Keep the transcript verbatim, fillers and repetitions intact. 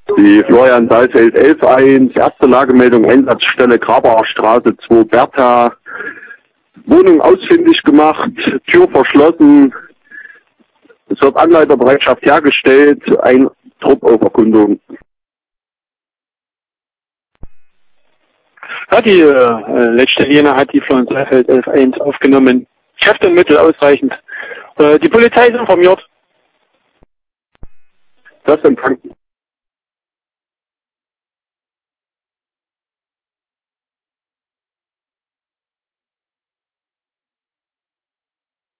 Die Florian Saalfeld elf eins, erste Lagemeldung, Einsatzstelle Grabacher Straße zwei Bertha. Wohnung ausfindig gemacht, Tür verschlossen. Es wird Anleiterbereitschaft hergestellt, ein Trupp auf Erkundung. Ja, die äh, letzte Linie hat die Florian Saalfeld elf eins aufgenommen. Kräfte und Mittel ausreichend. Äh, die Polizei ist informiert. Das empfangen.